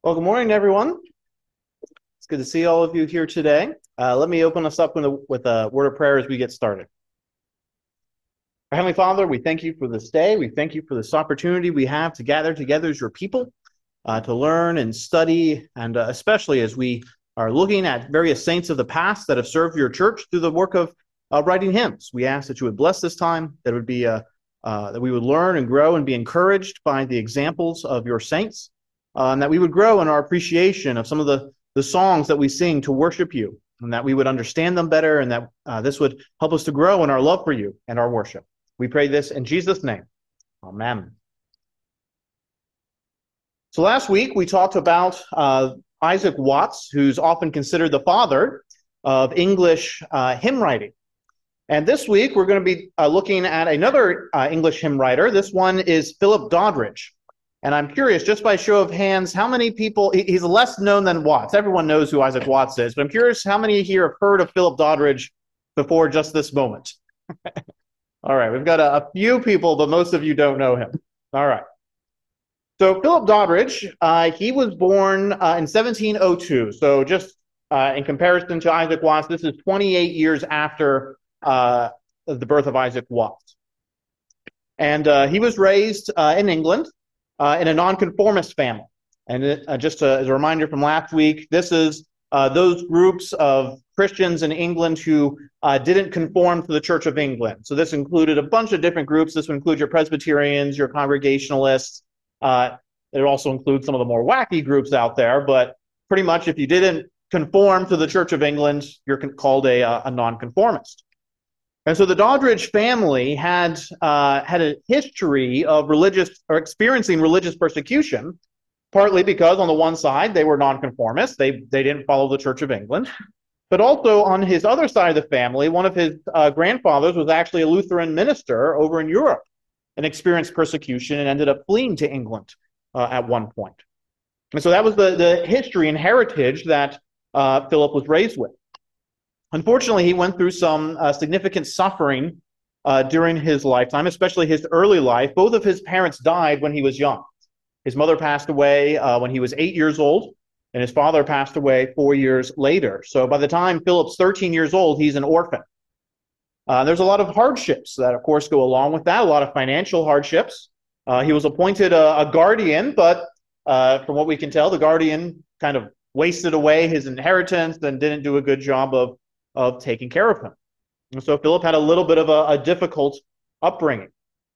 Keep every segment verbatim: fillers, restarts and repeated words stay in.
Well, good morning, everyone. It's good to see all of you here today. Uh, let me open us up with a, with a word of prayer as we get started. Our Heavenly Father, we thank you for this day. We thank you for this opportunity we have to gather together as your people, uh, to learn and study, and uh, especially as we are looking at various saints of the past that have served your church through the work of uh, writing hymns. We ask that you would bless this time, that it would be a, uh, that we would learn and grow and be encouraged by the examples of your saints, uh, and that we would grow in our appreciation of some of the, the songs that we sing to worship you, and that we would understand them better, and that uh, this would help us to grow in our love for you and our worship. We pray this in Jesus' name. Amen. So last week we talked about uh, Isaac Watts, who's often considered the father of English uh, hymn writing. And this week we're going to be uh, looking at another uh, English hymn writer. This one is Philip Doddridge. And I'm curious, just by show of hands, how many people, he's less known than Watts. Everyone knows who Isaac Watts is, but I'm curious how many here have heard of Philip Doddridge before just this moment. All right, we've got a, a few people, but most of you don't know him. All right. So Philip Doddridge, uh, he was born uh, in seventeen oh two. So just uh, in comparison to Isaac Watts, this is twenty-eight years after uh, the birth of Isaac Watts. And uh, he was raised uh, in England uh, in a nonconformist family. And it, uh, just a, as a reminder from last week, this is uh, those groups of Christians in England who uh, didn't conform to the Church of England. So this included a bunch of different groups. This would include your Presbyterians, your Congregationalists. Uh, it also includes some of the more wacky groups out there, but pretty much if you didn't conform to the Church of England, you're called a, a nonconformist. And so the Doddridge family had uh, had a history of religious or experiencing religious persecution, partly because on the one side they were nonconformists, they they didn't follow the Church of England, but also on his other side of the family, one of his uh, grandfathers was actually a Lutheran minister over in Europe and experienced persecution and ended up fleeing to England uh, at one point. And so that was the, the history and heritage that uh, Philip was raised with. Unfortunately, he went through some uh, significant suffering uh, during his lifetime, especially his early life. Both of his parents died when he was young. His mother passed away uh, when he was eight years old, and his father passed away four years later. So by the time Philip's thirteen years old, he's an orphan. Uh, there's a lot of hardships that, of course, go along with that, a lot of financial hardships. Uh, he was appointed a, a guardian, but uh, from what we can tell, the guardian kind of wasted away his inheritance and didn't do a good job of, of taking care of him. And so Philip had a little bit of a, a difficult upbringing.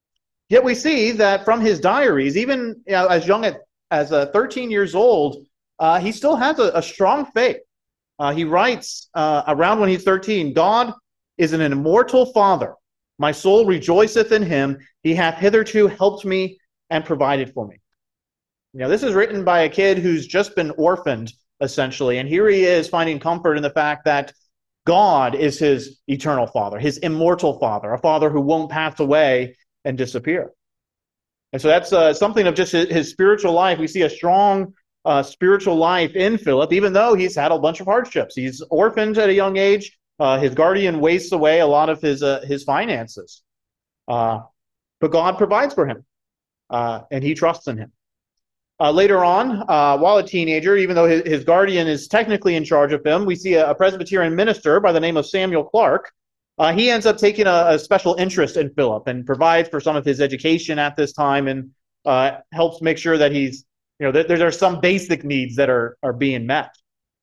Yet we see that from his diaries, even you know, as young as, as uh, thirteen years old, uh, he still has a, a strong faith. Uh, he writes uh, around when he's thirteen, God is an immortal Father. My soul rejoiceth in him. He hath hitherto helped me and provided for me. Now, this is written by a kid who's just been orphaned, essentially. And here he is finding comfort in the fact that God is his eternal Father, his immortal Father, a Father who won't pass away and disappear. And so that's uh, something of just his, his spiritual life. We see a strong uh, spiritual life in Philip, even though he's had a bunch of hardships. He's orphaned at a young age. Uh, his guardian wastes away a lot of his uh, his finances. Uh, but God provides for him, uh, and he trusts in him. Uh, later on, uh, while a teenager, even though his, his guardian is technically in charge of him, we see a, a Presbyterian minister by the name of Samuel Clarke. Uh, he ends up taking a, a special interest in Philip and provides for some of his education at this time and uh, helps make sure that he's, you know, that there are some basic needs that are, are being met.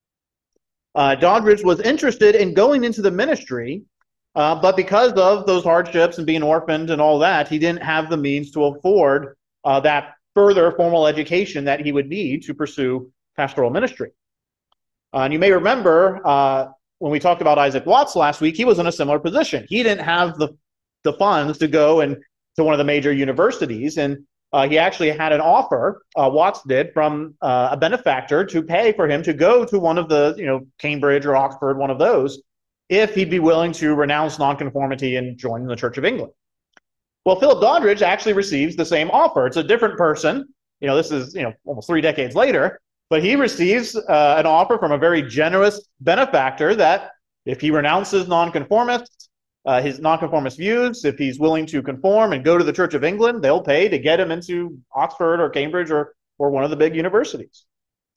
Uh, Doddridge was interested in going into the ministry, uh, but because of those hardships and being orphaned and all that, he didn't have the means to afford uh, that further formal education that he would need to pursue pastoral ministry. Uh, and you may remember uh, when we talked about Isaac Watts last week, he was in a similar position. He didn't have the, the funds to go and to one of the major universities, and Uh, he actually had an offer, uh, Watts did, from uh, a benefactor to pay for him to go to one of the, you know, Cambridge or Oxford, one of those, if he'd be willing to renounce nonconformity and join the Church of England. Well, Philip Doddridge actually receives the same offer. It's a different person. You know, this is, you know, almost three decades later, but he receives uh, an offer from a very generous benefactor that if he renounces nonconformists, Uh, his nonconformist views, if he's willing to conform and go to the Church of England, they'll pay to get him into Oxford or Cambridge or, or one of the big universities.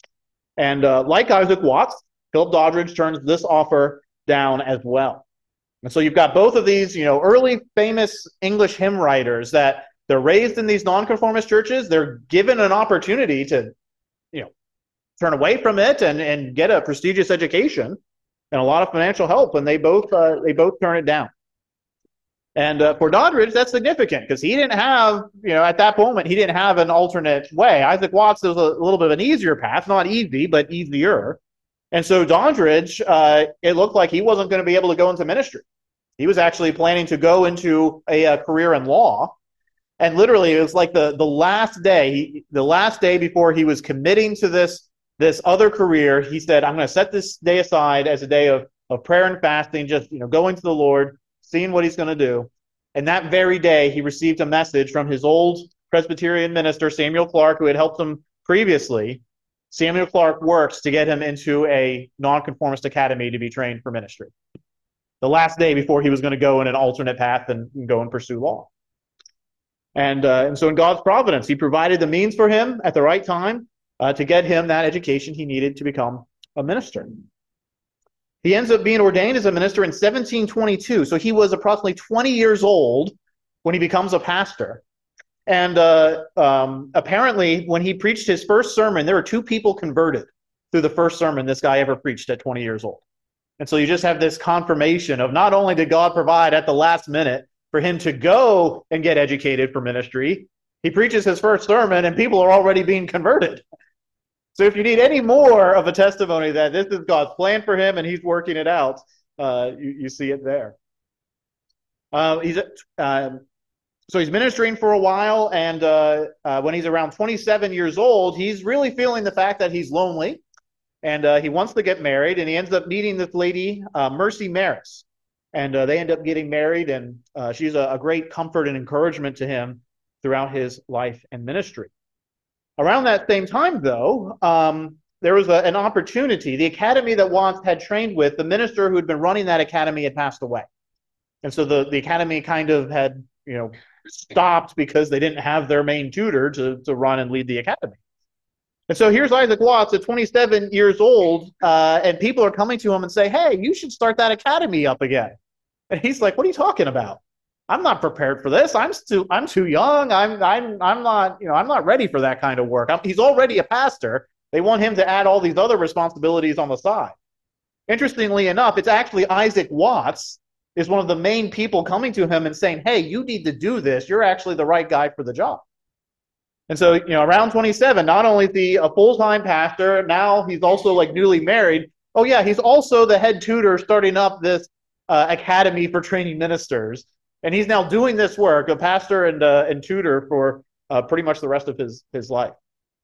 And uh, like Isaac Watts, Philip Doddridge turns this offer down as well. And so you've got both of these, you know, early famous English hymn writers that they're raised in these nonconformist churches. They're given an opportunity to, you know, turn away from it and, and get a prestigious education and a lot of financial help, and they both uh, they both turn it down. And uh, for Doddridge, that's significant because he didn't have, you know, at that moment, he didn't have an alternate way. Isaac Watts was a little bit of an easier path, not easy, but easier. And so Doddridge, uh, it looked like he wasn't going to be able to go into ministry. He was actually planning to go into a, a career in law. And literally, it was like the, the last day, he, the last day before he was committing to this, this other career, he said, I'm going to set this day aside as a day of, of prayer and fasting, just, you know, going to the Lord, seeing what he's going to do. And that very day, he received a message from his old Presbyterian minister, Samuel Clarke, who had helped him previously. Samuel Clarke works to get him into a nonconformist academy to be trained for ministry. The last day before he was going to go in an alternate path and, and go and pursue law. And, uh, and so in God's providence, he provided the means for him at the right time uh, to get him that education he needed to become a minister. He ends up being ordained as a minister in seventeen twenty-two. So he was approximately twenty years old when he becomes a pastor. And uh, um, apparently, when he preached his first sermon, there were two people converted through the first sermon this guy ever preached at twenty years old. And so you just have this confirmation of not only did God provide at the last minute for him to go and get educated for ministry, he preaches his first sermon and people are already being converted. So if you need any more of a testimony that this is God's plan for him and he's working it out, uh, you, you see it there. Uh, he's uh, so he's ministering for a while, and uh, uh, when he's around twenty-seven years old, he's really feeling the fact that he's lonely, and uh, he wants to get married, and he ends up meeting this lady, uh, Mercy Maris, and uh, they end up getting married, and uh, she's a, a great comfort and encouragement to him throughout his life and ministry. Around that same time, though, um, there was a, an opportunity. The academy that Watts had trained with, the minister who had been running that academy had passed away. And so the, the academy kind of had, you know, stopped because they didn't have their main tutor to, to run and lead the academy. And so here's Isaac Watts at twenty-seven years old, uh, and people are coming to him and say, hey, you should start that academy up again. And he's like, what are you talking about? I'm not prepared for this. I'm too, I'm too young. I'm, I'm, I'm not, you know, I'm not ready for that kind of work. I'm, he's already a pastor. They want him to add all these other responsibilities on the side. Interestingly enough, it's actually Isaac Watts is one of the main people coming to him and saying, hey, you need to do this. You're actually the right guy for the job. And so, you know, around twenty-seven, not only is he a full-time pastor, now he's also like newly married. Oh yeah, he's also the head tutor starting up this uh, academy for training ministers. And he's now doing this work, a pastor and, uh, and tutor for uh, pretty much the rest of his, his life.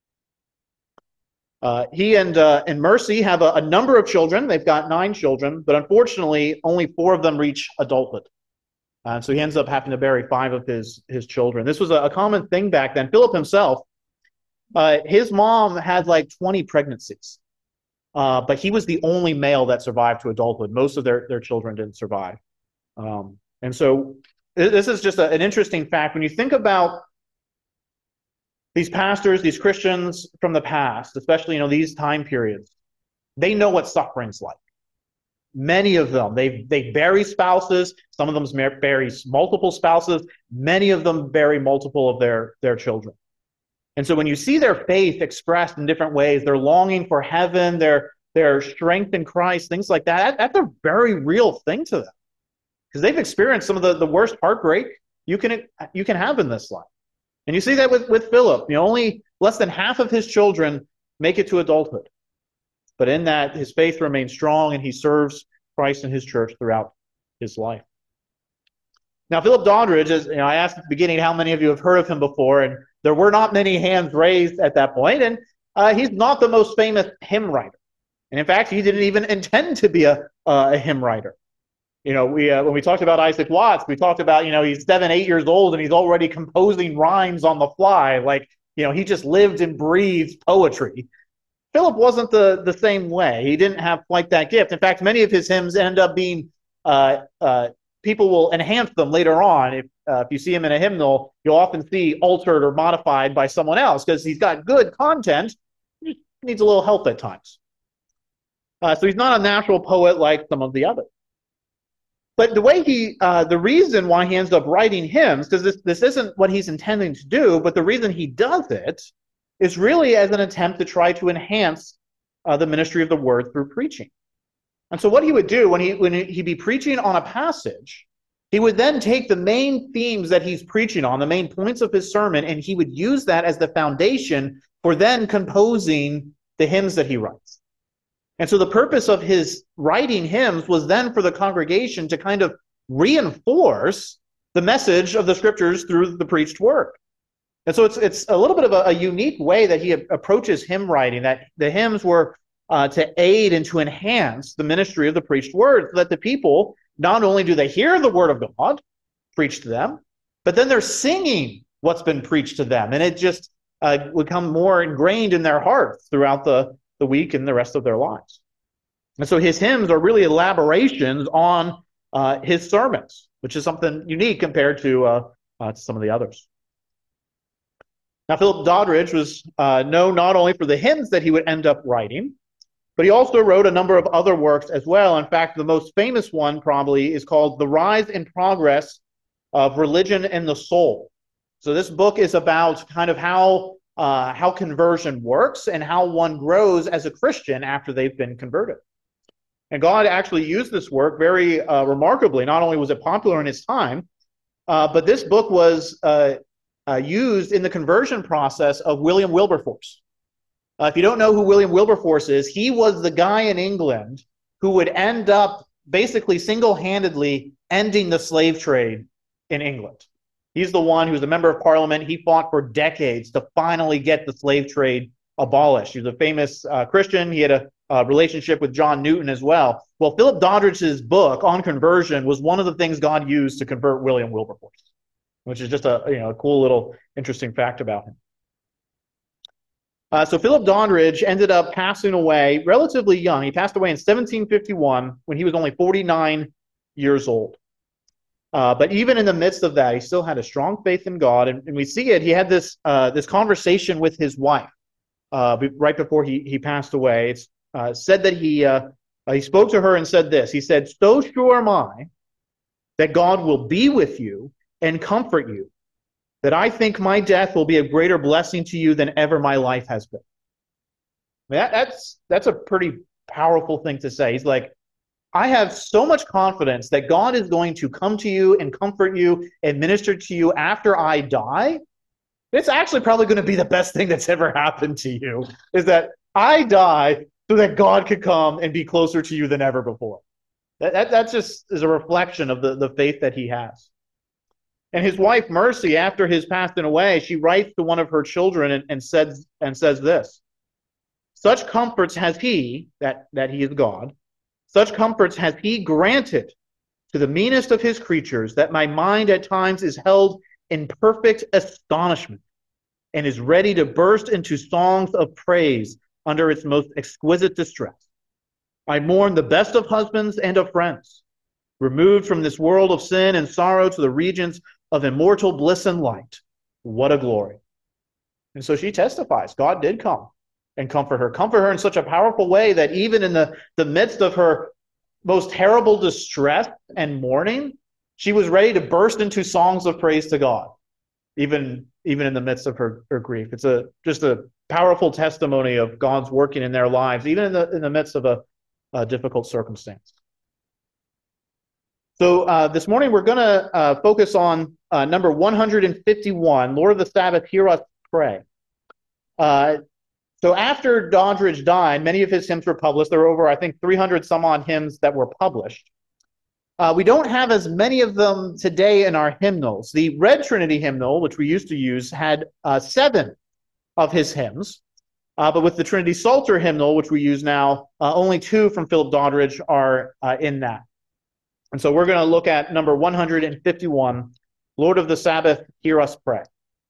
Uh, he and, uh, and Mercy have a, a number of children. They've got nine children, but unfortunately, only four of them reach adulthood. Uh, so he ends up having to bury five of his, his children. This was a, a common thing back then. Philip himself, uh, his mom had like twenty pregnancies, uh, but he was the only male that survived to adulthood. Most of their, their children didn't survive. Um, And so this is just a, an interesting fact. When you think about these pastors, these Christians from the past, especially, you know, these time periods, they know what suffering's like. Many of them, they they bury spouses. Some of them bury multiple spouses. Many of them bury multiple of their, their children. And so when you see their faith expressed in different ways, they're longing for heaven, their, their strength in Christ, things like that, that's a very real thing to them. Because they've experienced some of the, the worst heartbreak you can you can have in this life. And you see that with, with Philip. You know, only less than half of his children make it to adulthood. But in that, his faith remains strong, and he serves Christ and his church throughout his life. Now, Philip Doddridge, is, you know, I asked at the beginning how many of you have heard of him before, and there were not many hands raised at that point. And uh, he's not the most famous hymn writer. And in fact, he didn't even intend to be a, uh, a hymn writer. You know, we uh, when we talked about Isaac Watts, we talked about, you know, he's seven, eight years old, and he's already composing rhymes on the fly. Like, you know, he just lived and breathed poetry. Philip wasn't the, the same way. He didn't have quite that gift. In fact, many of his hymns end up being, uh, uh, people will enhance them later on. If, uh, if you see him in a hymnal, you'll often see altered or modified by someone else because he's got good content, needs a little help at times. Uh, so he's not a natural poet like some of the others. But the way he, uh, the reason why he ends up writing hymns, because this, this isn't what he's intending to do, but the reason he does it is really as an attempt to try to enhance uh, the ministry of the word through preaching. And so what he would do when he when he'd be preaching on a passage, he would then take the main themes that he's preaching on, the main points of his sermon, and he would use that as the foundation for then composing the hymns that he writes. And so the purpose of his writing hymns was then for the congregation to kind of reinforce the message of the scriptures through the preached word. And so it's it's a little bit of a, a unique way that he approaches hymn writing, that the hymns were uh, to aid and to enhance the ministry of the preached word, so that the people, not only do they hear the word of God preached to them, but then they're singing what's been preached to them. And it just uh, would become more ingrained in their hearts throughout the, the week and the rest of their lives. And so his hymns are really elaborations on uh, his sermons, which is something unique compared to, uh, uh, to some of the others. Now, Philip Doddridge was uh, known not only for the hymns that he would end up writing, but he also wrote a number of other works as well. In fact, the most famous one probably is called The Rise and Progress of Religion and the Soul. So this book is about kind of how, uh, how conversion works and how one grows as a Christian after they've been converted. And God actually used this work very uh, remarkably. Not only was it popular in his time, uh, but this book was uh, uh, used in the conversion process of William Wilberforce. Uh, if you don't know who William Wilberforce is, he was the guy in England who would end up basically single-handedly ending the slave trade in England. He's the one who's a member of Parliament. He fought for decades to finally get the slave trade abolished. He was a famous uh, Christian. He had a uh, relationship with John Newton as well. Well, Philip Doddridge's book on conversion was one of the things God used to convert William Wilberforce, which is just a, you know, a cool little interesting fact about him. Uh, so Philip Doddridge ended up passing away relatively young. He passed away in seventeen fifty-one when he was only forty-nine years old. Uh, but even in the midst of that, he still had a strong faith in God. And, and we see it. He had this uh, this conversation with his wife uh, right before he, he passed away. It's uh, said that he, uh, he spoke to her and said this. He said, "So sure am I that God will be with you and comfort you, that I think my death will be a greater blessing to you than ever my life has been." I mean, that, that's that's a pretty powerful thing to say. He's like, I have so much confidence that God is going to come to you and comfort you and minister to you after I die. It's actually probably going to be the best thing that's ever happened to you, is that I die so that God could come and be closer to you than ever before. That, that, that just is a reflection of the, the faith that he has. And his wife, Mercy, after his passing away, she writes to one of her children and, and, says, and says this: "Such comforts has he," that, that he is God, "such comforts has he granted to the meanest of his creatures, that my mind at times is held in perfect astonishment and is ready to burst into songs of praise under its most exquisite distress. I mourn the best of husbands and of friends, removed from this world of sin and sorrow to the regions of immortal bliss and light. What a glory." And so she testifies, God did come and comfort her, comfort her in such a powerful way that even in the, the midst of her most terrible distress and mourning, she was ready to burst into songs of praise to God, even, even in the midst of her, her grief. It's a just a powerful testimony of God's working in their lives, even in the, in the midst of a, a difficult circumstance. So uh, this morning we're going to uh, focus on uh, number one hundred fifty-one, Lord of the Sabbath, Hear Us Pray. Uh, so after Doddridge died, many of his hymns were published. There were over, I think, three hundred some odd hymns that were published. Uh, we don't have as many of them today in our hymnals. The Red Trinity hymnal, which we used to use, had uh, seven of his hymns. Uh, but with the Trinity Psalter hymnal, which we use now, uh, only two from Philip Doddridge are uh, in that. And so we're going to look at number one hundred fifty-one, Lord of the Sabbath, Hear Us Pray.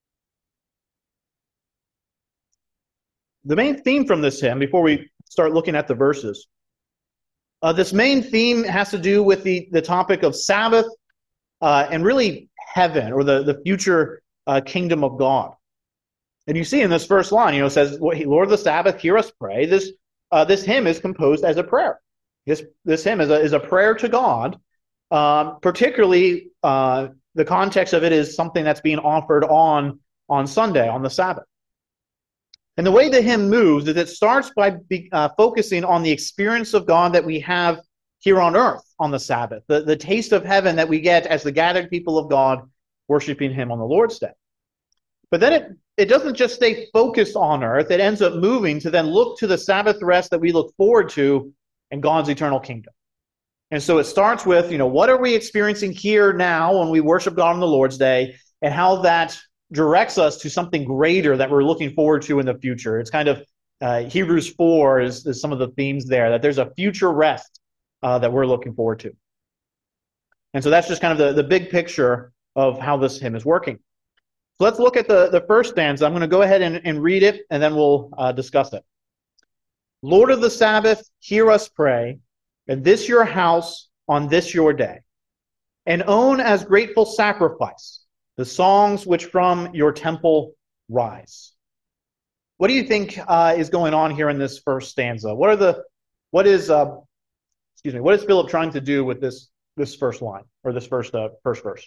The main theme from this hymn, before we start looking at the verses, uh, this main theme has to do with the, the topic of Sabbath uh, and really heaven, or the, the future uh, kingdom of God. And you see in this first line, you know, it says, Lord of the Sabbath, hear us pray. This uh, this hymn is composed as a prayer. This this hymn is a, is a prayer to God. Um, particularly, uh, the context of it is something that's being offered on, on Sunday, on the Sabbath. And the way the hymn moves is it starts by be, uh, focusing on the experience of God that we have here on earth on the Sabbath, the, the taste of heaven that we get as the gathered people of God worshiping him on the Lord's Day. But then it, it doesn't just stay focused on earth. It ends up moving to then look to the Sabbath rest that we look forward to in God's eternal kingdom. And so it starts with, you know, what are we experiencing here now when we worship God on the Lord's Day, and how that directs us to something greater that we're looking forward to in the future. It's kind of, uh, Hebrews four is, is some of the themes there, that there's a future rest uh, that we're looking forward to. And so that's just kind of the, the big picture of how this hymn is working. So let's look at the, the first stanza. I'm going to go ahead and, and read it, and then we'll uh, discuss it. Lord of the Sabbath, hear us pray, in this your house, on this your day, and own as grateful sacrifice the songs which from your temple rise. What do you think uh, is going on here in this first stanza? What are the, what is, uh, excuse me, what is Philip trying to do with this this first line, or this first uh, first verse?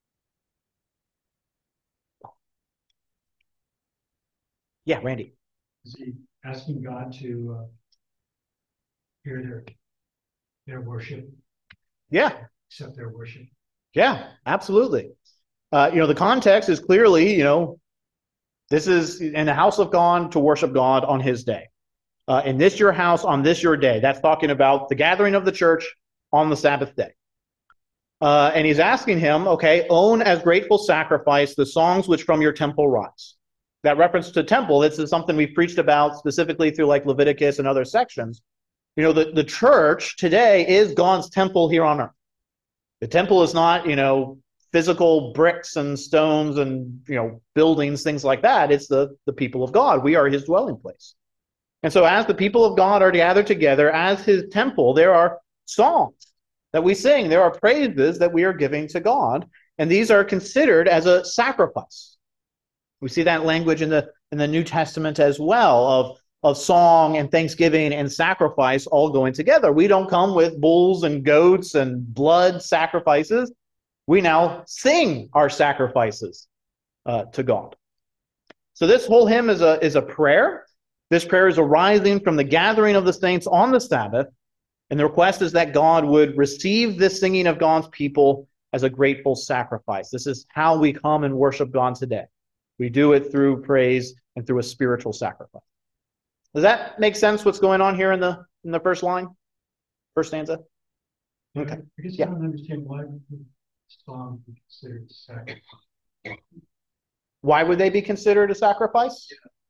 Yeah, Randy. Is he asking God to uh, hear their their worship? Yeah. Accept their worship. Yeah, absolutely. Uh, you know, the context is clearly, you know, this is in the house of God to worship God on his day. Uh, in this your house, on this your day. That's talking about the gathering of the church on the Sabbath day. Uh, and he's asking him, okay, own as grateful sacrifice the songs which from your temple rise. That reference to temple, this is something we've preached about specifically through like Leviticus and other sections. You know, the, the church today is God's temple here on earth. The temple is not, you know, physical bricks and stones and, you know, buildings, things like that. It's the, the people of God. We are his dwelling place. And so as the people of God are gathered together as his temple, there are songs that we sing. There are praises that we are giving to God. And these are considered as a sacrifice. We see that language in the in the New Testament as well, of, of song and thanksgiving and sacrifice all going together. We don't come with bulls and goats and blood sacrifices. We now sing our sacrifices uh, to God. So this whole hymn is a, is a prayer. This prayer is arising from the gathering of the saints on the Sabbath, and the request is that God would receive this singing of God's people as a grateful sacrifice. This is how we come and worship God today. We do it through praise and through a spiritual sacrifice. Does that make sense, what's going on here in the in the first line? First stanza? Okay. I guess Yeah. I don't understand why songs be considered sacrifice. Why would they be considered a sacrifice?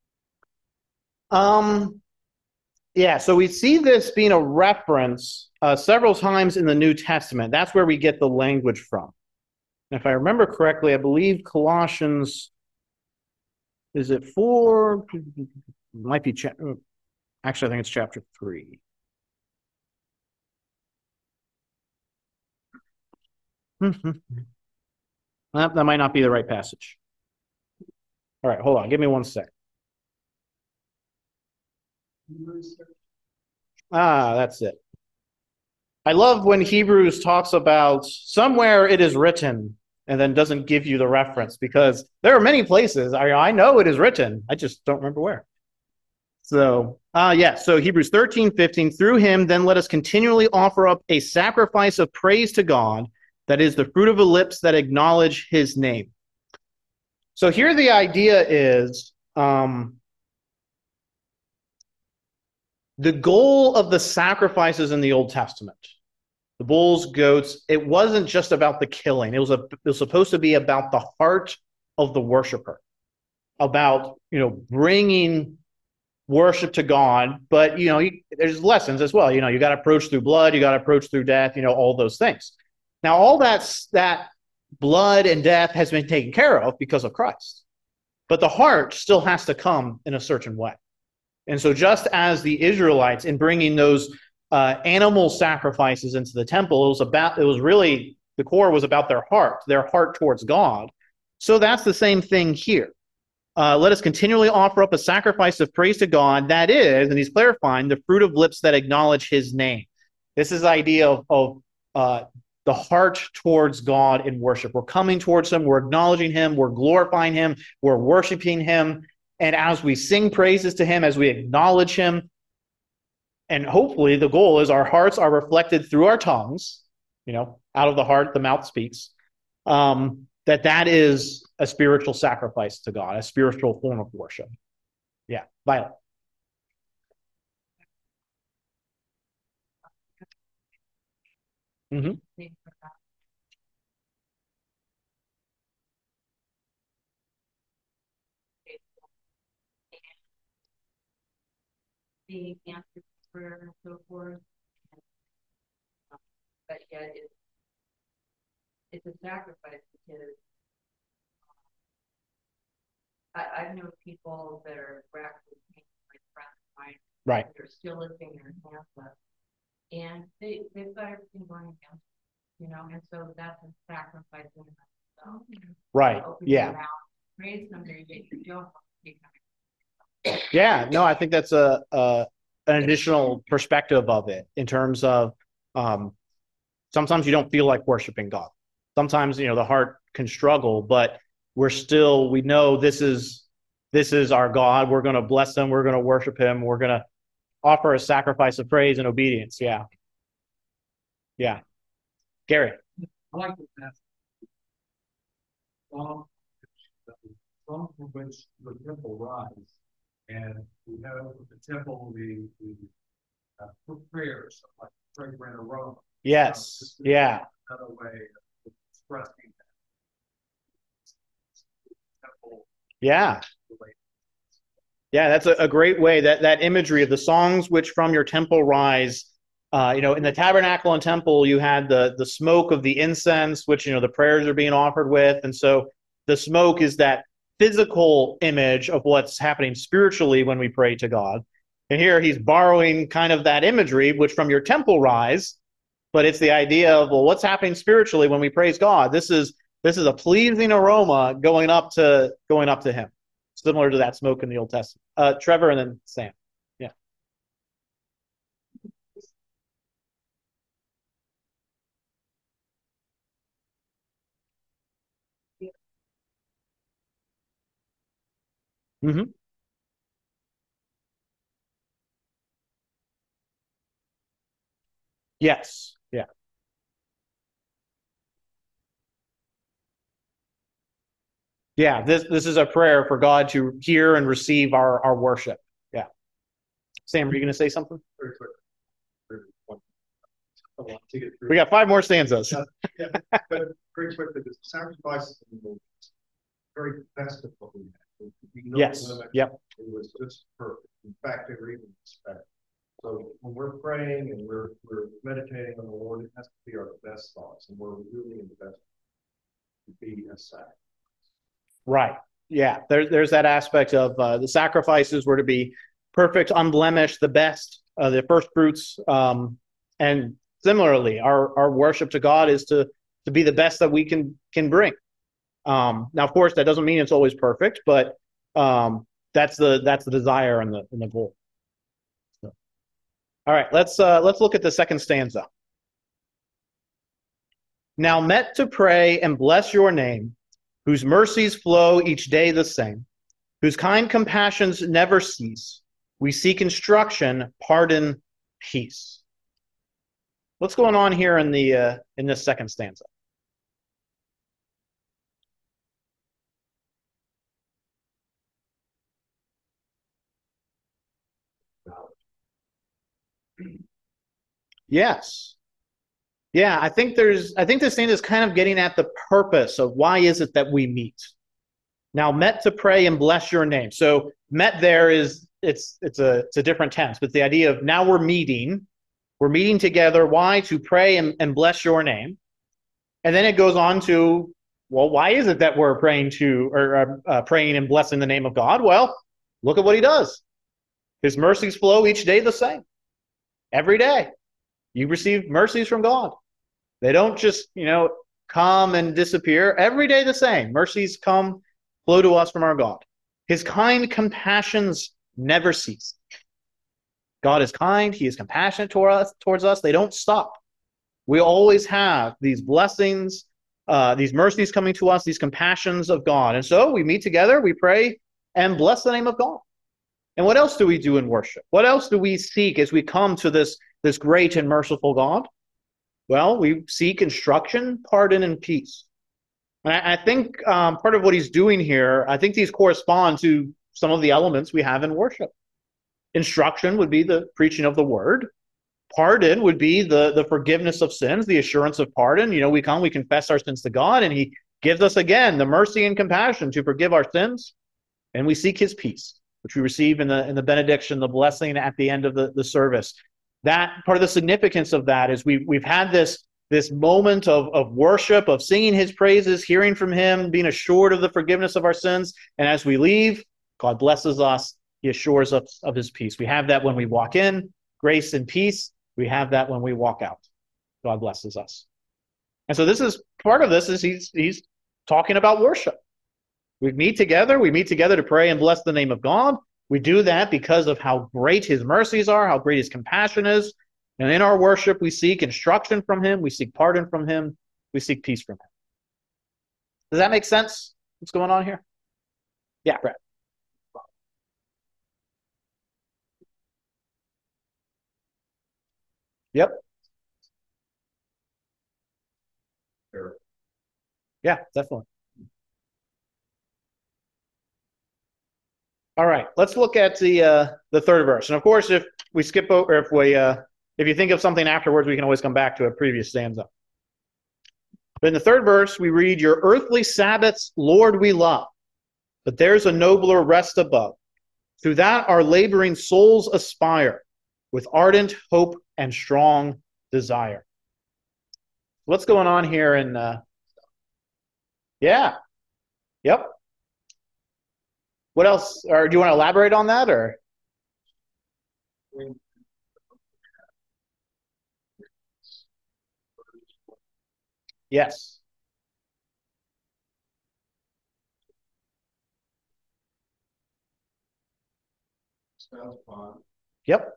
Um, yeah, so we see this being a reference uh, several times in the New Testament. That's where we get the language from. And if I remember correctly, I believe Colossians, is it four? It might be, cha- actually, I think it's chapter three. that, that might not be the right passage. All right, hold on. Give me one sec. Ah, that's it. I love when Hebrews talks about somewhere it is written and then doesn't give you the reference, because there are many places. I, I know it is written. I just don't remember where. So, uh, yeah, so Hebrews thirteen, fifteen, through him, then let us continually offer up a sacrifice of praise to God, that is the fruit of the lips that acknowledge his name. So here the idea is, um, the goal of the sacrifices in the Old Testament, the bulls, goats, it wasn't just about the killing. It was, a, it was supposed to be about the heart of the worshiper, about, you know, bringing worship to God. But, you know, you, there's lessons as well. You know, you got to approach through blood, you got to approach through death, you know, all those things. Now, all that's, that blood and death has been taken care of because of Christ. But the heart still has to come in a certain way. And so just as the Israelites, in bringing those uh, animal sacrifices into the temple, it was about, it was really, the core was about their heart, their heart towards God. So that's the same thing here. uh, let us continually offer up a sacrifice of praise to God, that is, and he's clarifying, the fruit of lips that acknowledge his name. This is the idea of, of uh, the heart towards God in worship. We're coming towards him, we're acknowledging him, we're glorifying him, we're worshiping him. And as we sing praises to him, as we acknowledge him, and hopefully the goal is our hearts are reflected through our tongues, you know, out of the heart, the mouth speaks, um, that that is a spiritual sacrifice to God, a spiritual form of worship. Yeah, Violet. Mm-hmm. The answer to prayer and so forth. But yet it's, it's a sacrifice because I, I know people that are racked with pain, like friends of mine, right? They're still lifting their hands up, and they they've got everything going against, you know, and so that's a sacrifice in itself. Right. Yeah. Praise somebody that you don't. Yeah. No, I think that's a, a an additional perspective of it in terms of um, sometimes you don't feel like worshiping God. Sometimes, you know, the heart can struggle, but we're still, we know this is, this is our God. We're going to bless him. We're going to worship him. We're going to offer a sacrifice of praise and obedience. Yeah. Yeah. Gary. I like this passage. Psalm, Psalm from which the temple rise. And we have the temple, the, the uh, prayers, like fragrant aroma. Yes. Um, yeah. Another way of expressing that. Temple. Yeah. Yeah, that's a, a great way. That that imagery of the songs which from your temple rise. Uh, you know, in the tabernacle and temple, you had the the smoke of the incense, which, you know, the prayers are being offered with. And so the smoke is that physical image of what's happening spiritually when we pray to God. And here he's borrowing kind of that imagery, which from your temple rise, but it's the idea of, well, what's happening spiritually when we praise God? This is this is a pleasing aroma going up to going up to him, similar to that smoke in the Old Testament. Uh, Trevor and then Sam. Yeah. Mm-hmm. Yes. Yeah. Yeah. This this is a prayer for God to hear and receive our our worship. Yeah. Sam, are you going to say something? Very quick. We got five more stanzas. Yeah, but very quickly, the sacrifices in the very best of what we had. No yes. limit. Yep. It was just perfect. In fact, they were even expected. So when we're praying and we're we're meditating on the Lord, it has to be our best thoughts, and we're really in the best to be a sacrifice. Right. Yeah. There's there's that aspect of uh, the sacrifices were to be perfect, unblemished, the best, uh, the first fruits, um, and similarly, our our worship to God is to to be the best that we can can bring. Um, now, of course, that doesn't mean it's always perfect, but um, that's the that's the desire and the and the goal. So. All right, let's uh, let's look at the second stanza. Now met to pray and bless your name, whose mercies flow each day the same, whose kind compassions never cease. We seek instruction, pardon, peace. What's going on here in the uh, in this second stanza? Yes. Yeah, I think there's I think this stanza is kind of getting at the purpose of why is it that we meet. Now met to pray and bless your name. So met there is it's it's a it's a different tense, but the idea of now we're meeting, we're meeting together. Why? To pray and, and bless your name. And then it goes on to, well, why is it that we're praying to or uh, praying and blessing the name of God? Well, look at what he does. His mercies flow each day the same. Every day, you receive mercies from God. They don't just, you know, come and disappear. Every day the same. Mercies come, flow to us from our God. His kind compassions never cease. God is kind. He is compassionate toward us, towards us. They don't stop. We always have these blessings, uh, these mercies coming to us, these compassions of God. And so we meet together, we pray, and bless the name of God. And what else do we do in worship? What else do we seek as we come to this, this great and merciful God? Well, we seek instruction, pardon, and peace. And I, I think um, part of what he's doing here, I think these correspond to some of the elements we have in worship. Instruction would be the preaching of the word. Pardon would be the, the forgiveness of sins, the assurance of pardon. You know, we come, we confess our sins to God, and he gives us again the mercy and compassion to forgive our sins, and we seek his peace, which we receive in the in the benediction, the blessing at the end of the, the service. That part of the significance of that is we we've had this this moment of, of worship, of singing his praises, hearing from him, being assured of the forgiveness of our sins, and as we leave, God blesses us. He assures us of his peace. We have that when we walk in, grace and peace. We have that when we walk out. God blesses us. And so this is part of this is he's he's talking about worship. We meet together, we meet together to pray and bless the name of God. We do that because of how great his mercies are, how great his compassion is. And in our worship, we seek instruction from him, we seek pardon from him, we seek peace from him. Does that make sense? What's going on here? Yeah, Brad. Yep. Sure. Yeah, definitely. All right, let's look at the uh, the third verse. And of course, if we skip over, if we uh, if you think of something afterwards, we can always come back to a previous stanza. But in the third verse, we read, "Your earthly Sabbaths, Lord, we love, but there's a nobler rest above. Through that our laboring souls aspire, with ardent hope and strong desire." What's going on here? In uh, yeah, yep. What else? Or do you want to elaborate on that, or? Yes. Sounds fun. Yep.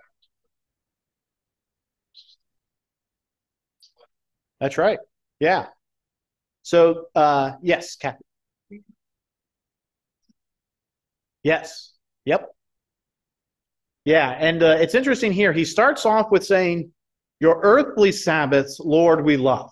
That's right. Yeah. So, uh, yes, Kathy. Yes. Yep. Yeah. And uh, it's interesting here. He starts off with saying, "Your earthly Sabbaths, Lord, we love."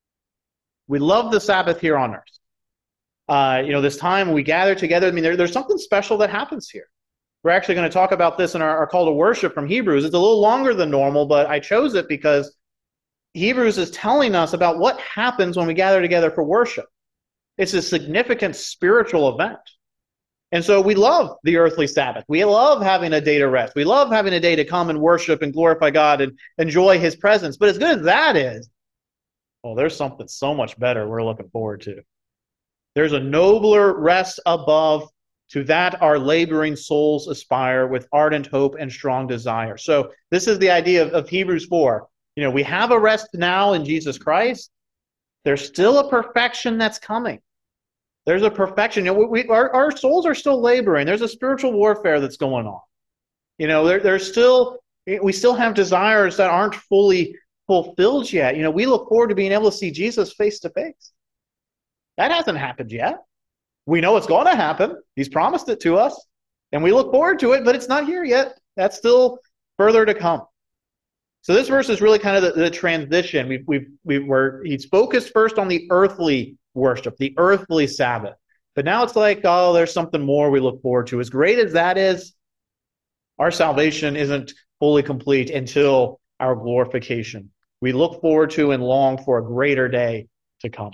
We love the Sabbath here on earth. Uh, you know, this time we gather together. I mean, there, there's something special that happens here. We're actually going to talk about this in our, our call to worship from Hebrews. It's a little longer than normal, but I chose it because Hebrews is telling us about what happens when we gather together for worship. It's a significant spiritual event. And so we love the earthly Sabbath. We love having a day to rest. We love having a day to come and worship and glorify God and enjoy his presence. But as good as that is, well, there's something so much better we're looking forward to. There's a nobler rest above. To that our laboring souls aspire, with ardent hope and strong desire. So this is the idea of, of Hebrews four. You know, we have a rest now in Jesus Christ. There's still a perfection that's coming. There's a perfection. You know, we, our, our souls are still laboring. There's a spiritual warfare that's going on. You know, there, there's still, we still have desires that aren't fully fulfilled yet. You know, we look forward to being able to see Jesus face to face. That hasn't happened yet. We know it's going to happen. He's promised it to us, and we look forward to it, but it's not here yet. That's still further to come. So this verse is really kind of the, the transition. We've, we've, we were, he's focused first on the earthly worship, the earthly Sabbath. But now it's like, oh, there's something more we look forward to. As great as that is, our salvation isn't fully complete until our glorification. We look forward to and long for a greater day to come.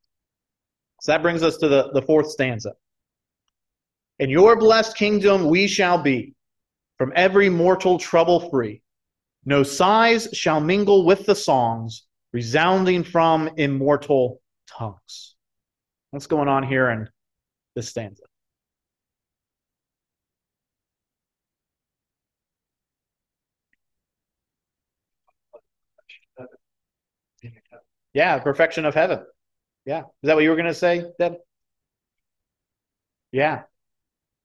So that brings us to the, the fourth stanza. "In your blessed kingdom we shall be, from every mortal trouble free. No sighs shall mingle with the songs, resounding from immortal tongues." What's going on here in this stanza? Yeah, perfection of heaven. Yeah. Is that what you were going to say, Deb? Yeah.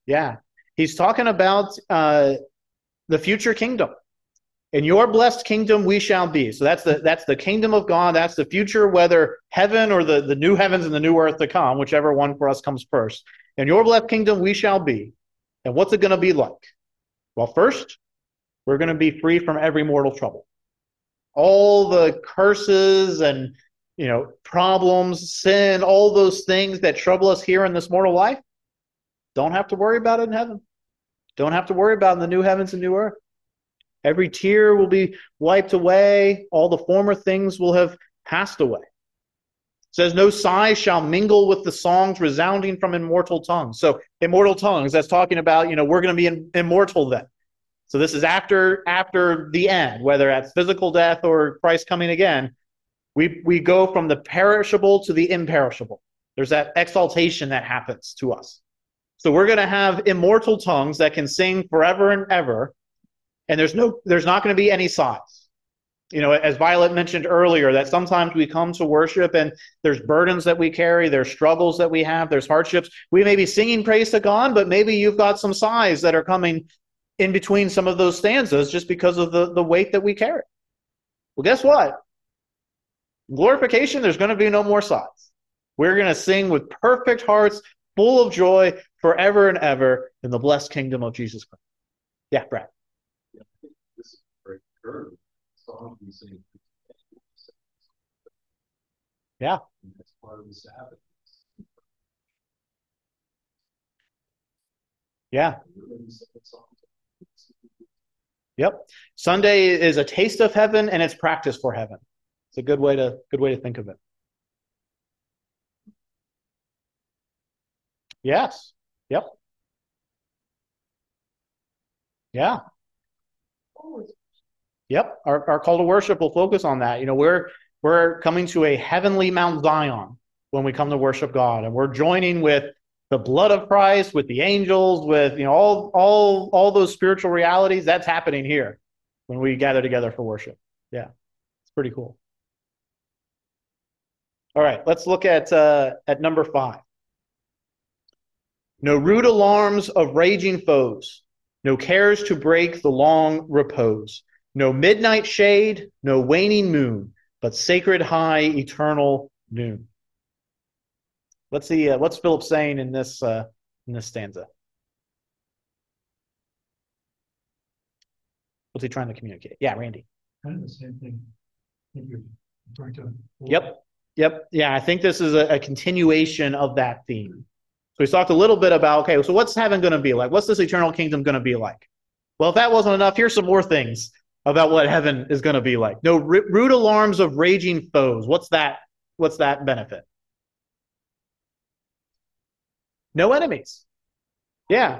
Yeah. He's talking about uh, the future kingdom. In your blessed kingdom we shall be. So that's the that's the kingdom of God. That's the future, whether heaven or the, the new heavens and the new earth to come, whichever one for us comes first. In your blessed kingdom we shall be. And what's it going to be like? Well, first, we're going to be free from every mortal trouble. All the curses and, you know, problems, sin, all those things that trouble us here in this mortal life, don't have to worry about it in heaven. Don't have to worry about it in the new heavens and new earth. Every tear will be wiped away. All the former things will have passed away. It says, no sigh shall mingle with the songs resounding from immortal tongues. So immortal tongues, that's talking about, you know, we're going to be immortal then. So this is after after the end, whether that's physical death or Christ coming again. We, we go from the perishable to the imperishable. There's that exaltation that happens to us. So we're going to have immortal tongues that can sing forever and ever. And there's no, there's not going to be any sighs. You know, as Violet mentioned earlier, that sometimes we come to worship and there's burdens that we carry, there's struggles that we have, there's hardships. We may be singing praise to God, but maybe you've got some sighs that are coming in between some of those stanzas just because of the, the weight that we carry. Well, guess what? Glorification, there's going to be no more sighs. We're going to sing with perfect hearts, full of joy, forever and ever in the blessed kingdom of Jesus Christ. Yeah, Brad. Yeah, I think this is a great curve. Songs we sing. Yeah. And that's part of the Sabbath. Yeah. Yep. Sunday is a taste of heaven and it's practice for heaven. It's a good way to good way to think of it. Yes. Yep. Yeah. Yep. Our our call to worship will focus on that. You know, we're we're coming to a heavenly Mount Zion when we come to worship God, and we're joining with the blood of Christ, with the angels, with, you know, all all all those spiritual realities. That's happening here when we gather together for worship. Yeah, it's pretty cool. All right, let's look at uh, at number five. No rude alarms of raging foes, no cares to break the long repose, no midnight shade, no waning moon, but sacred high eternal noon. Let's see. Uh, what's Philip saying in this uh, in this stanza? What's he trying to communicate? Yeah, Randy. Kind of the same thing. I think you're referring to. Yep. Yep. Yeah, I think this is a, a continuation of that theme. So we talked a little bit about, okay, so what's heaven going to be like? What's this eternal kingdom going to be like? Well, if that wasn't enough, here's some more things about what heaven is going to be like. No r- rude alarms of raging foes. What's that? What's that benefit? No enemies. Yeah.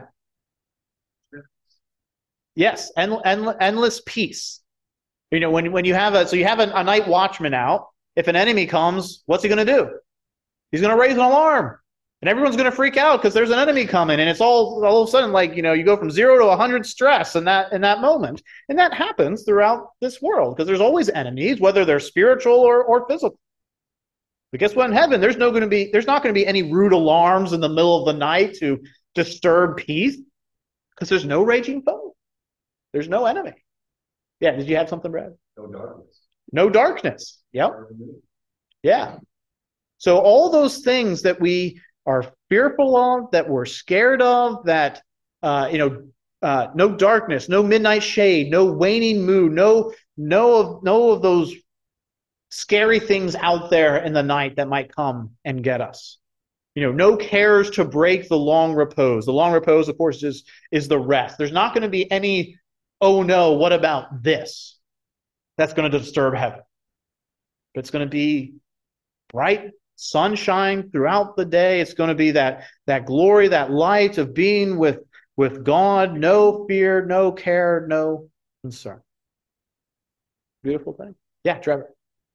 Yes. End, end, endless peace. You know, when, when you have a, so you have a, a night watchman out. If an enemy comes, what's he going to do? He's going to raise an alarm. And everyone's going to freak out because there's an enemy coming, and it's all all of a sudden like, you know, you go from zero to a hundred stress in that in that moment, and that happens throughout this world because there's always enemies, whether they're spiritual or or physical. But guess what? In heaven, there's no going to be there's not going to be any rude alarms in the middle of the night to disturb peace because there's no raging foe, there's no enemy. Yeah, did you have something, Brad? No darkness. No darkness. Yep. Yeah. So all those things that we are fearful of, that we're scared of, that, uh, you know, uh, no darkness, no midnight shade, no waning moon, no, no of, no of those scary things out there in the night that might come and get us. You know, no cares to break the long repose. The long repose, of course, is, is the rest. There's not going to be any, oh no, what about this? That's going to disturb heaven. But it's going to be bright sunshine throughout the day. It's going to be that that glory, that light of being with with God. No fear, no care, no concern. Beautiful thing. Yeah, Trevor.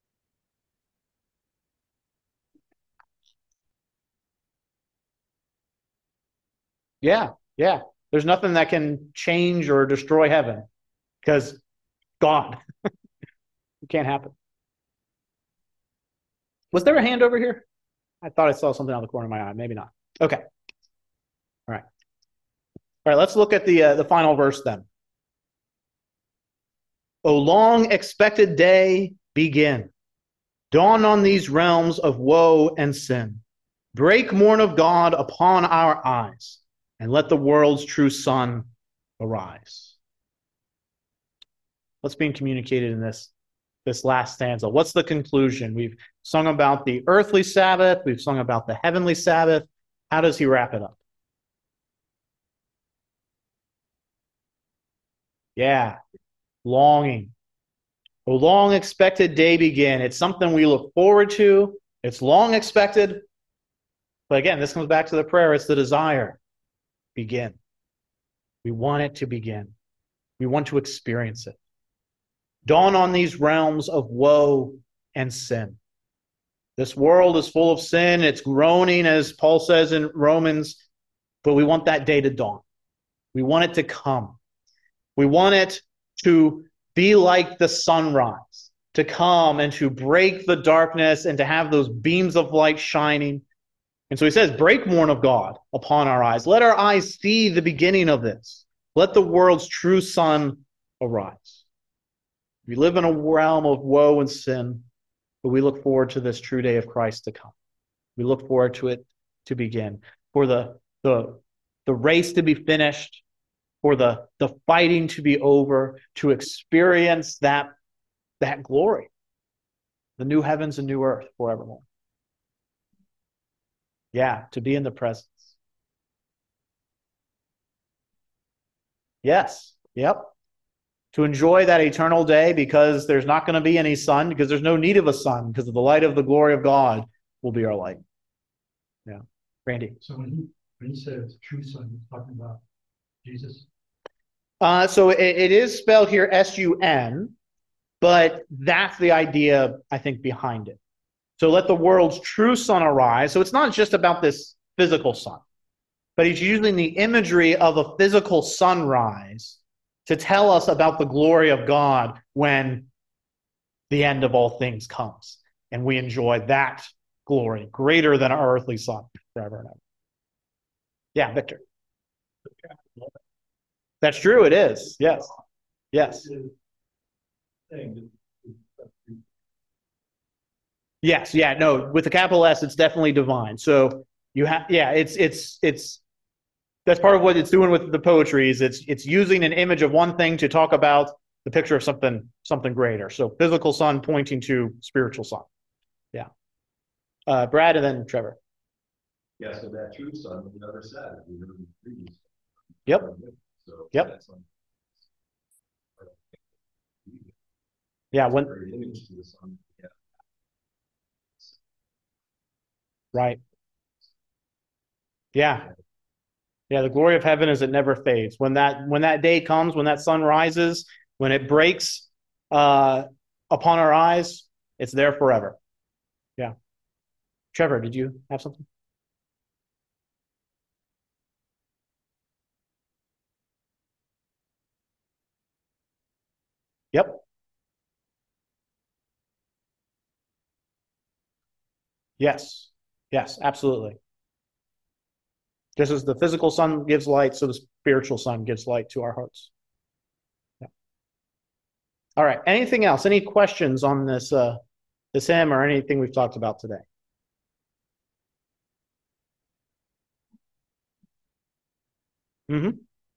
Yeah, yeah. There's nothing that can change or destroy heaven because God. It can't happen. Was there a hand over here? I thought I saw something out of the corner of my eye. Maybe not. Okay. All right. All right, let's look at the uh, the final verse then. O long expected day, begin. Dawn on these realms of woe and sin. Break morn of God upon our eyes, and let the world's true sun arise. What's being communicated in this, this last stanza? What's the conclusion? We've sung about the earthly Sabbath. We've sung about the heavenly Sabbath. How does he wrap it up? Yeah, longing. A long expected day begin. It's something we look forward to. It's long expected. But again, this comes back to the prayer. It's the desire. Begin. We want it to begin. We want to experience it. Dawn on these realms of woe and sin. This world is full of sin. It's groaning, as Paul says in Romans, but we want that day to dawn. We want it to come. We want it to be like the sunrise, to come and to break the darkness and to have those beams of light shining. And so he says, break morn of God upon our eyes. Let our eyes see the beginning of this. Let the world's true sun arise. We live in a realm of woe and sin, but we look forward to this true day of Christ to come. We look forward to it to begin, for the, the, the race to be finished, for the, the fighting to be over, to experience that, that glory, the new heavens and new earth forevermore. Yeah, to be in the presence. Yes, yep. To enjoy that eternal day, because there's not going to be any sun, because there's no need of a sun, because of the light of the glory of God will be our light. Yeah. Randy. So when he, when he says true son, he's talking about Jesus. Uh, so it, it is spelled here S U N, but that's the idea, I think, behind it. So let the world's true sun arise. So it's not just about this physical sun, but he's using the imagery of a physical sunrise to tell us about the glory of God when the end of all things comes. And we enjoy that glory greater than our earthly sun forever and ever. Yeah, Victor. That's true, it is. Yes. Yes. Yes, yeah, no, with the capital S, it's definitely divine. So you have, yeah, it's, it's, it's, that's part of what it's doing with the poetry is it's, it's using an image of one thing to talk about the picture of something, something greater. So physical sun pointing to spiritual sun. Yeah. Uh, Brad and then Trevor. Yeah, so that true sun, we never said, we never previous. Yep. So yep. That's like, yeah. When, image to the sun. Yeah. Right. Yeah. Yeah, the glory of heaven is it never fades. When that when that day comes, when that sun rises, when it breaks uh, upon our eyes, it's there forever. Yeah. Trevor, did you have something? Yep. Yes. Yes, absolutely. Just as the physical sun gives light, so the spiritual sun gives light to our hearts. Yeah. All right. Anything else? Any questions on this uh, this hymn or anything we've talked about today? Mm-hmm.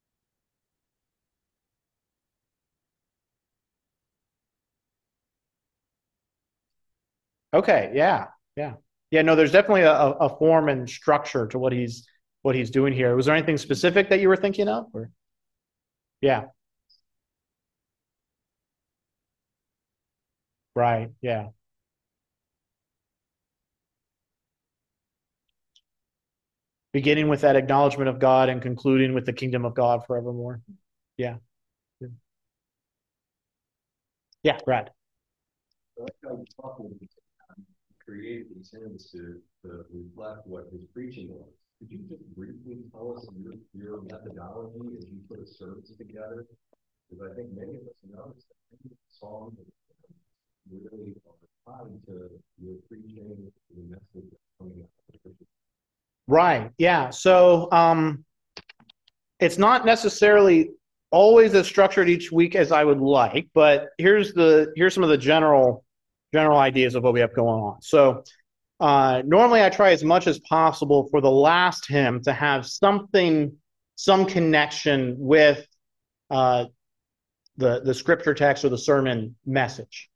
Okay. Yeah. Yeah. Yeah. No, there's definitely a, a form and structure to what he's what he's doing here. Was there anything specific that you were thinking of? Or? Yeah. Right. Yeah. Beginning with that acknowledgement of God and concluding with the kingdom of God forevermore. Yeah. Yeah, Brad. I like how you talk about created these hymns to, to reflect what his preaching was. Could you just briefly tell us your, your methodology as you put a service together? Because I think many of us know that songs really are tied to your preaching, the message that's coming out. Right. Yeah. So, um, it's not necessarily always as structured each week as I would like, but here's the here's some of the general general ideas of what we have going on. So uh, normally I try as much as possible for the last hymn to have something, some connection with uh, the the scripture text or the sermon message.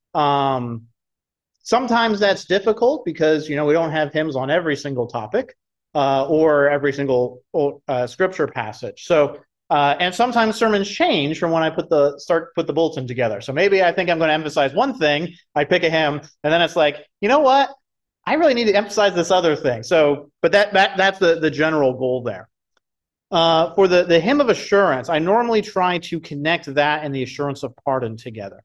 Um, sometimes that's difficult because you know we don't have hymns on every single topic uh, or every single uh, scripture passage. So uh, and sometimes sermons change from when I put the start put the bulletin together. So maybe I think I'm going to emphasize one thing, I pick a hymn, and then it's like, you know what? I really need to emphasize this other thing. So, but that that that's the the general goal there. Uh, for the, the hymn of assurance, I normally try to connect that and the assurance of pardon together.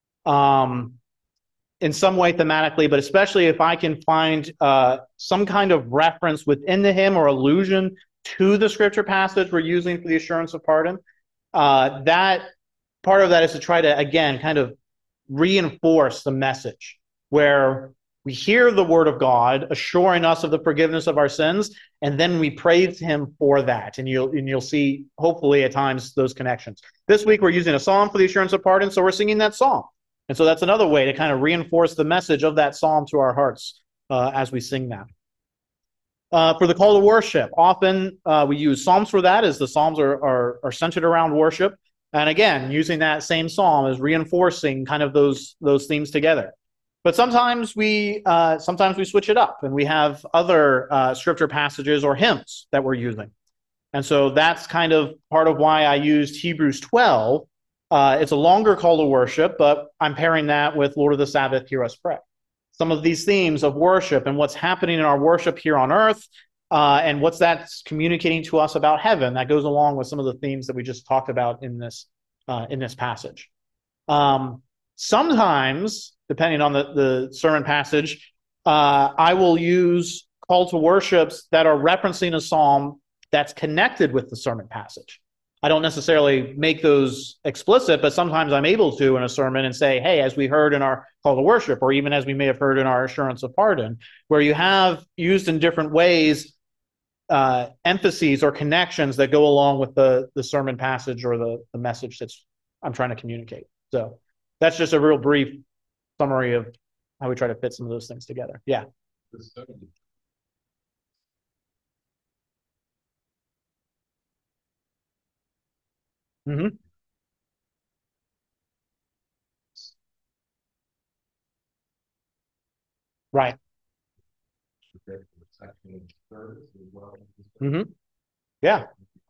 Um, in some way thematically, but especially if I can find uh, some kind of reference within the hymn or allusion to the scripture passage we're using for the assurance of pardon. Uh, that part of that is to try to, again, kind of reinforce the message where we hear the word of God assuring us of the forgiveness of our sins, and then we praise him for that. And you'll, and you'll see, hopefully, at times, those connections. This week, we're using a psalm for the assurance of pardon, so we're singing that psalm. And so that's another way to kind of reinforce the message of that psalm to our hearts uh, as we sing that. Uh, for the call to worship, often uh, we use psalms for that, as the psalms are, are, are centered around worship. And again, using that same psalm as reinforcing kind of those, those themes together. But sometimes we uh, sometimes we switch it up, and we have other uh, scripture passages or hymns that we're using. And so that's kind of part of why I used Hebrews twelve. Uh, it's a longer call to worship, but I'm pairing that with Lord of the Sabbath, Hear Us Pray. Some of these themes of worship and what's happening in our worship here on earth, uh, and what's that's communicating to us about heaven, that goes along with some of the themes that we just talked about in this uh, in this passage. Um, sometimes, depending on the, the sermon passage, uh, I will use call to worships that are referencing a psalm that's connected with the sermon passage. I don't necessarily make those explicit, but sometimes I'm able to in a sermon and say, hey, as we heard in our call to worship, or even as we may have heard in our assurance of pardon, where you have used in different ways uh, emphases or connections that go along with the, the sermon passage or the, the message that's I'm trying to communicate. So that's just a real brief summary of how we try to fit some of those things together. Yeah. Mm-hmm. Right. Mm-hmm. Yeah.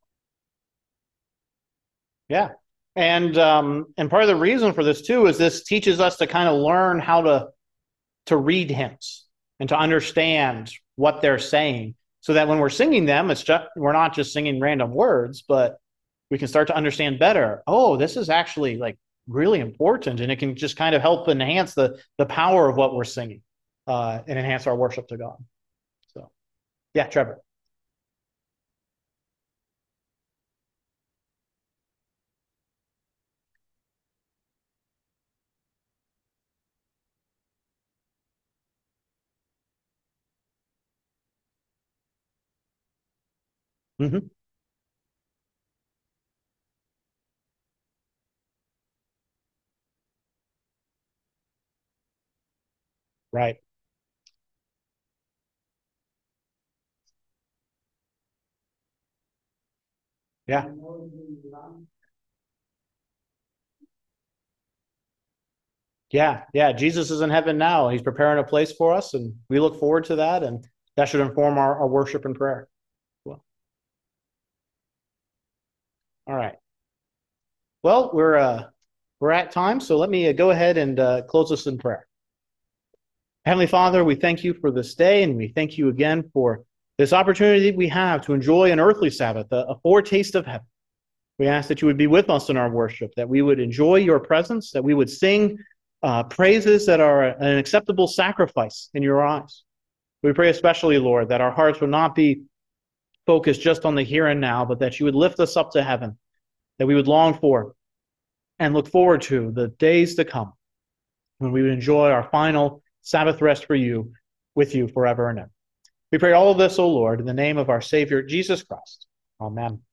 Yeah. And um, and part of the reason for this too is this teaches us to kind of learn how to to read hymns and to understand what they're saying, so that when we're singing them, it's just we're not just singing random words, but we can start to understand better. Oh, this is actually like really important, and it can just kind of help enhance the the power of what we're singing uh, and enhance our worship to God. So, yeah, Trevor. Mm-hmm. Right. Yeah. Yeah. Yeah. Jesus is in heaven now. He's preparing a place for us, and we look forward to that. And that should inform our, our worship and prayer. Well, all right. Well, we're uh, we're at time, so let me uh, go ahead and uh, close us in prayer. Heavenly Father, we thank you for this day, and we thank you again for this opportunity we have to enjoy an earthly Sabbath, a, a foretaste of heaven. We ask that you would be with us in our worship, that we would enjoy your presence, that we would sing uh, praises that are an acceptable sacrifice in your eyes. We pray especially, Lord, that our hearts would not be focused just on the here and now, but that you would lift us up to heaven, that we would long for and look forward to the days to come when we would enjoy our final Sabbath rest for you, with you forever and ever. We pray all of this, O Lord, in the name of our Savior, Jesus Christ. Amen.